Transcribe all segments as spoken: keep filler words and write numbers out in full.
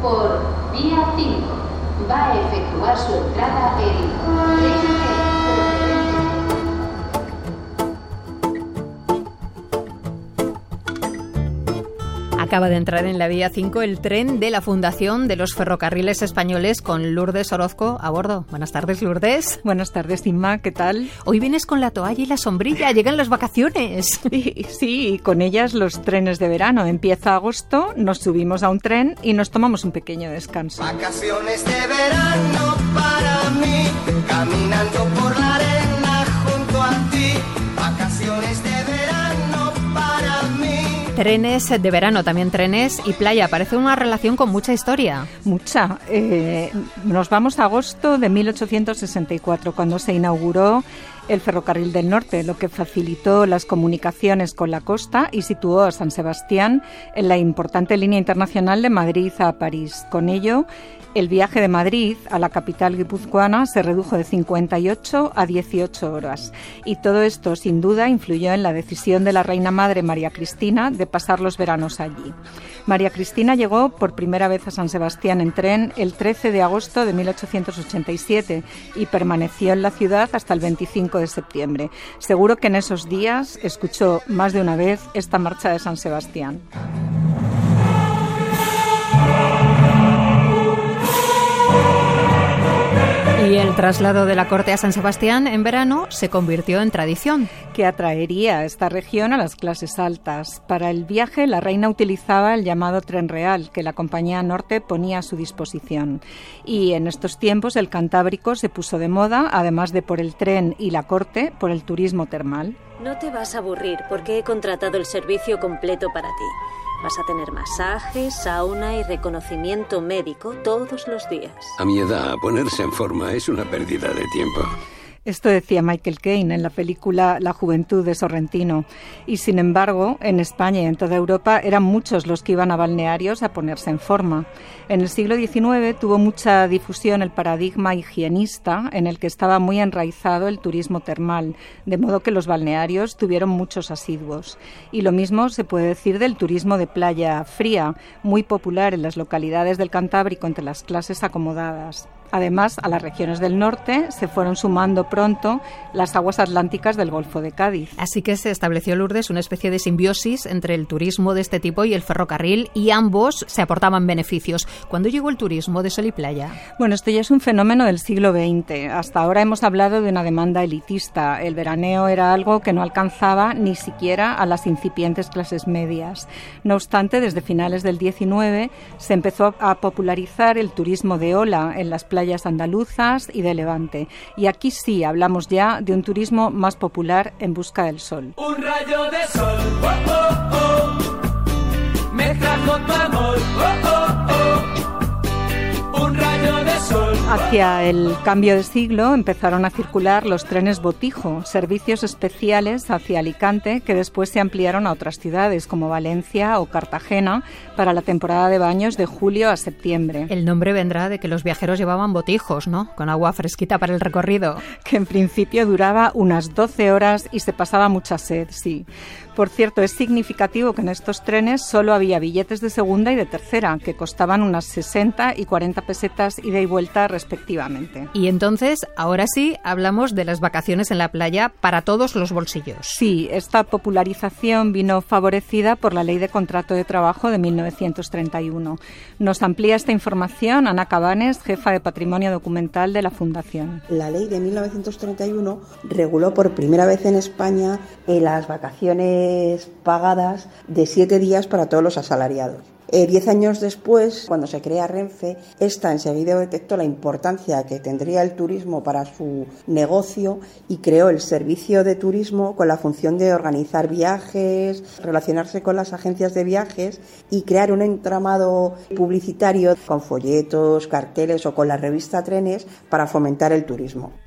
Por vía cinco va a efectuar su entrada el tren de... Acaba de entrar en la vía cinco el tren de la Fundación de los Ferrocarriles Españoles con Lourdes Orozco a bordo. Buenas tardes, Lourdes. Buenas tardes, Inma, ¿qué tal? Hoy vienes con la toalla y la sombrilla, llegan las vacaciones. Sí, sí, con ellas los trenes de verano. Empieza agosto, nos subimos a un tren y nos tomamos un pequeño descanso. Vacaciones de verano para mí, caminando por la arena junto a ti. Vacaciones de verano para mí. Trenes de verano, también trenes y playa. Parece una relación con mucha historia. Mucha. Eh, nos vamos a agosto de mil ochocientos sesenta y cuatro, cuando se inauguró el Ferrocarril del Norte, lo que facilitó las comunicaciones con la costa y situó a San Sebastián en la importante línea internacional de Madrid a París. Con ello, el viaje de Madrid a la capital guipuzcoana se redujo de cincuenta y ocho a dieciocho horas. Y todo esto, sin duda, influyó en la decisión de la reina madre María Cristina de pasar los veranos allí. María Cristina llegó por primera vez a San Sebastián en tren el trece de agosto de mil ochocientos ochenta y siete y permaneció en la ciudad hasta el veinticinco de septiembre. Seguro que en esos días escuchó más de una vez esta marcha de San Sebastián. Y el traslado de la corte a San Sebastián en verano se convirtió en tradición. Que atraería a esta región a las clases altas. Para el viaje, la reina utilizaba el llamado tren real, que la Compañía Norte ponía a su disposición. Y en estos tiempos el Cantábrico se puso de moda, además de por el tren y la corte, por el turismo termal. No te vas a aburrir porque he contratado el servicio completo para ti. Vas a tener masaje, sauna y reconocimiento médico todos los días. A mi edad, ponerse en forma es una pérdida de tiempo. Esto decía Michael Caine en la película La juventud de Sorrentino. Y sin embargo, en España y en toda Europa eran muchos los que iban a balnearios a ponerse en forma. En el siglo diecinueve tuvo mucha difusión el paradigma higienista en el que estaba muy enraizado el turismo termal, de modo que los balnearios tuvieron muchos asiduos. Y lo mismo se puede decir del turismo de playa fría, muy popular en las localidades del Cantábrico entre las clases acomodadas. Además, a las regiones del norte se fueron sumando pronto las aguas atlánticas del Golfo de Cádiz. Así que se estableció, Lourdes, una especie de simbiosis entre el turismo de este tipo y el ferrocarril, y ambos se aportaban beneficios. ¿Cuándo llegó el turismo de sol y playa? Bueno, esto ya es un fenómeno del siglo veinte. Hasta ahora hemos hablado de una demanda elitista. El veraneo era algo que no alcanzaba ni siquiera a las incipientes clases medias. No obstante, desde finales del diecinueve se empezó a popularizar el turismo de ola en las playas andaluzas y de Levante. Y aquí sí hablamos ya de un turismo más popular en busca del sol. Un rayo de sol, oh, oh, oh, me trajo tu amor, oh, oh, oh, un rayo de sol. Hacia el cambio de siglo empezaron a circular los trenes Botijo, servicios especiales hacia Alicante que después se ampliaron a otras ciudades como Valencia o Cartagena para la temporada de baños de julio a septiembre. El nombre vendrá de que los viajeros llevaban botijos, ¿no? Con agua fresquita para el recorrido. Que en principio duraba unas doce horas y se pasaba mucha sed, sí. Por cierto, es significativo que en estos trenes solo había billetes de segunda y de tercera, que costaban unas sesenta y cuarenta pesetas ida y vuelta respectivamente. Y entonces, ahora sí, hablamos de las vacaciones en la playa para todos los bolsillos. Sí, esta popularización vino favorecida por la Ley de Contrato de Trabajo de mil novecientos treinta y uno. Nos amplía esta información Ana Cabanes, jefa de Patrimonio Documental de la Fundación. La Ley de mil novecientos treinta y uno reguló por primera vez en España eh, las vacaciones pagadas de siete días para todos los asalariados. Eh, diez años después, cuando se crea Renfe, esta enseguida detectó la importancia que tendría el turismo para su negocio y creó el servicio de turismo con la función de organizar viajes, relacionarse con las agencias de viajes y crear un entramado publicitario con folletos, carteles o con la revista Trenes para fomentar el turismo.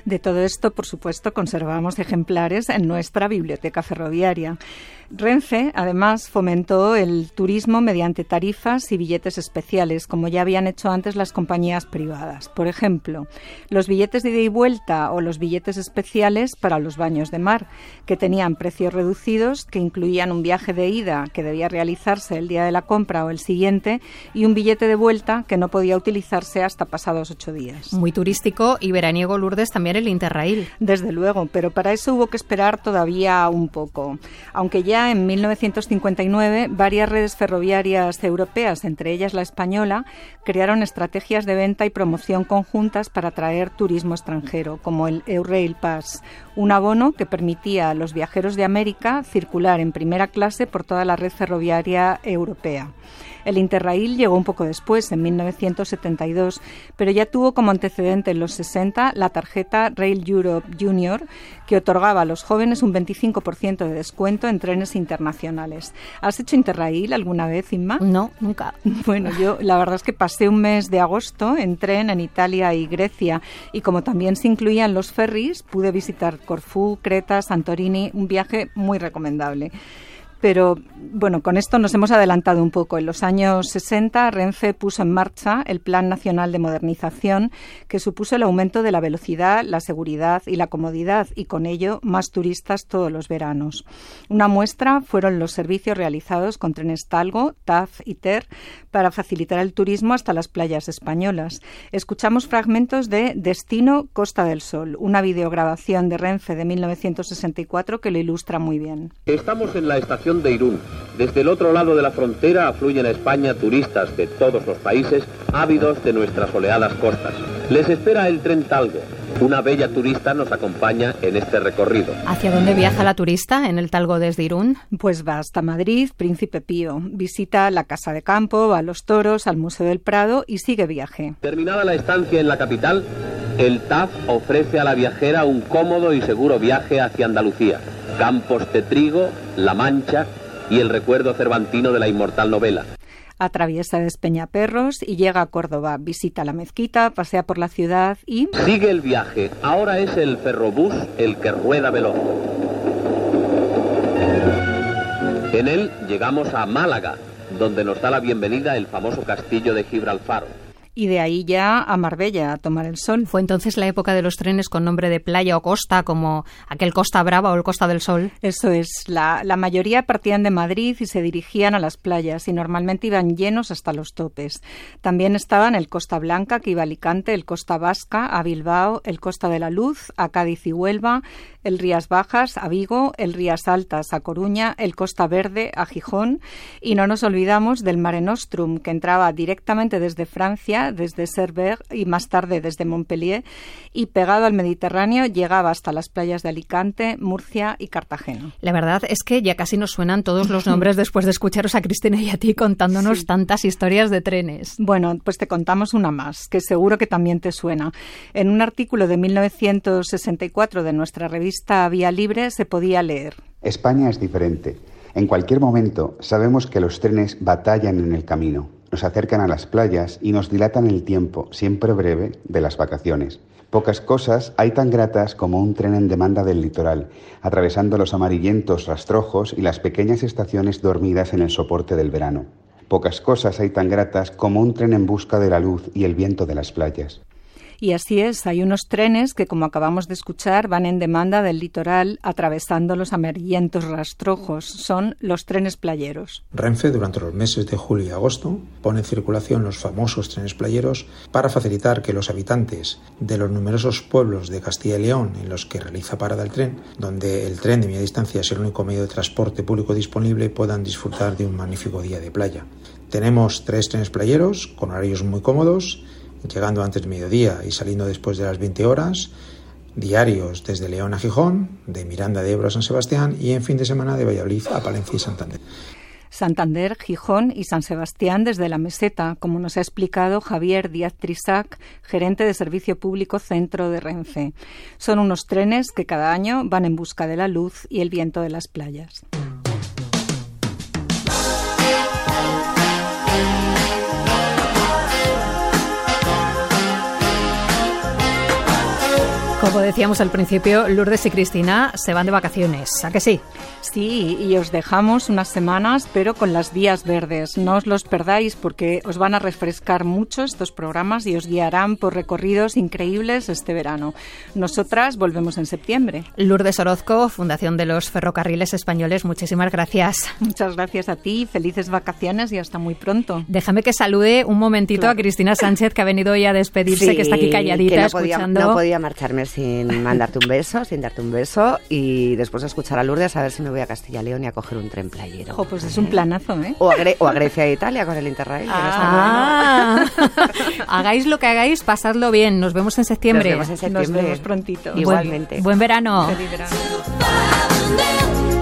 De todo esto, por supuesto, conservamos ejemplares en nuestra biblioteca ferroviaria. Renfe, además, fomentó el turismo mediante tarifas y billetes especiales, como ya habían hecho antes las compañías privadas. Por ejemplo, los billetes de ida y vuelta o los billetes especiales para los baños de mar, que tenían precios reducidos, que incluían un viaje de ida que debía realizarse el día de la compra o el siguiente, y un billete de vuelta que no podía utilizarse hasta pasados ocho días. Muy turístico y veraniego, Lourdes, también el Interrail. Desde luego, pero para eso hubo que esperar todavía un poco. Aunque ya en mil novecientos cincuenta y nueve varias redes ferroviarias europeas, entre ellas la española, crearon estrategias de venta y promoción conjuntas para atraer turismo extranjero, como el Eurail Pass, un abono que permitía a los viajeros de América circular en primera clase por toda la red ferroviaria europea. El Interrail llegó un poco después, en mil novecientos setenta y dos, pero ya tuvo como antecedente en los sesenta la tarjeta Rail Europe Junior, que otorgaba a los jóvenes un veinticinco por ciento de descuento en trenes internacionales. ¿Has hecho Interrail alguna vez, Inma? No, nunca. Bueno, yo la verdad es que pasé un mes de agosto en tren en Italia y Grecia, y como también se incluían los ferries, pude visitar Corfú, Creta, Santorini, un viaje muy recomendable. Pero, bueno, con esto nos hemos adelantado un poco. En los años sesenta, Renfe puso en marcha el Plan Nacional de Modernización, que supuso el aumento de la velocidad, la seguridad y la comodidad, y con ello más turistas todos los veranos. Una muestra fueron los servicios realizados con trenes Talgo, T A F y T E R para facilitar el turismo hasta las playas españolas. Escuchamos fragmentos de Destino Costa del Sol, una videograbación de Renfe de mil novecientos sesenta y cuatro que lo ilustra muy bien. Estamos en la estación de Irún. Desde el otro lado de la frontera afluyen a España turistas de todos los países ávidos de nuestras soleadas costas. Les espera el tren Talgo. Una bella turista nos acompaña en este recorrido. ¿Hacia dónde viaja la turista en el Talgo desde Irún? Pues va hasta Madrid, Príncipe Pío. Visita la Casa de Campo, va a los Toros, al Museo del Prado y sigue viaje. Terminada la estancia en la capital, el T A F ofrece a la viajera un cómodo y seguro viaje hacia Andalucía. Campos de trigo, La Mancha y el recuerdo cervantino de la inmortal novela. Atraviesa Despeñaperros y llega a Córdoba. Visita la mezquita, pasea por la ciudad y... Sigue el viaje. Ahora es el ferrobús el que rueda veloz. En él llegamos a Málaga, donde nos da la bienvenida el famoso castillo de Gibralfaro. Y de ahí ya a Marbella, a tomar el sol. ¿Fue entonces la época de los trenes con nombre de playa o costa, como aquel Costa Brava o el Costa del Sol? Eso es. La, la mayoría partían de Madrid y se dirigían a las playas y normalmente iban llenos hasta los topes. También estaban el Costa Blanca, que iba a Alicante, el Costa Vasca, a Bilbao, el Costa de la Luz, a Cádiz y Huelva, el Rías Bajas, a Vigo, el Rías Altas, a Coruña, el Costa Verde, a Gijón. Y no nos olvidamos del Mare Nostrum, que entraba directamente desde Francia, desde Cerver y más tarde desde Montpellier, y pegado al Mediterráneo llegaba hasta las playas de Alicante, Murcia y Cartagena. La verdad es que ya casi nos suenan todos los nombres después de escucharos a Cristina y a ti contándonos sí. tantas historias de trenes. Bueno, pues te contamos una más, que seguro que también te suena. En un artículo de mil novecientos sesenta y cuatro de nuestra revista Vía Libre se podía leer: España es diferente. En cualquier momento sabemos que los trenes batallan en el camino. Nos acercan a las playas y nos dilatan el tiempo, siempre breve, de las vacaciones. Pocas cosas hay tan gratas como un tren en demanda del litoral, atravesando los amarillentos rastrojos y las pequeñas estaciones dormidas en el soporte del verano. Pocas cosas hay tan gratas como un tren en busca de la luz y el viento de las playas. Y así es, hay unos trenes que, como acabamos de escuchar, van en demanda del litoral atravesando los amarillentos rastrojos. Son los trenes playeros. Renfe, durante los meses de julio y agosto, pone en circulación los famosos trenes playeros para facilitar que los habitantes de los numerosos pueblos de Castilla y León en los que realiza parada el tren, donde el tren de media distancia es el único medio de transporte público disponible, puedan disfrutar de un magnífico día de playa. Tenemos tres trenes playeros con horarios muy cómodos, llegando antes del mediodía y saliendo después de las veinte horas, diarios desde León a Gijón, de Miranda de Ebro a San Sebastián y en fin de semana de Valladolid a Palencia y Santander. Santander, Gijón y San Sebastián desde la meseta, como nos ha explicado Javier Díaz Trisac, gerente de Servicio Público Centro de Renfe. Son unos trenes que cada año van en busca de la luz y el viento de las playas. Como decíamos al principio, Lourdes y Cristina se van de vacaciones, ¿a que sí? Sí, y os dejamos unas semanas, pero con las vías verdes. No os los perdáis porque os van a refrescar mucho estos programas y os guiarán por recorridos increíbles este verano. Nosotras volvemos en septiembre. Lourdes Orozco, Fundación de los Ferrocarriles Españoles, muchísimas gracias. Muchas gracias a ti, felices vacaciones y hasta muy pronto. Déjame que salude un momentito claro. a Cristina Sánchez, que ha venido hoy a despedirse, sí, que está aquí calladita que no podía, escuchando. No podía marcharme sin mandarte un beso, sin darte un beso y después escuchar a Lourdes a ver si me voy a Castilla y León y a coger un tren playero. Oh, pues es un planazo, ¿eh? O a, Gre- o a Grecia e Italia con el Interrail. Ah, que no está hagáis lo que hagáis, pasadlo bien. Nos vemos en septiembre. Nos vemos en septiembre. Nos vemos prontito. Igualmente. Buen, buen verano. Feliz verano.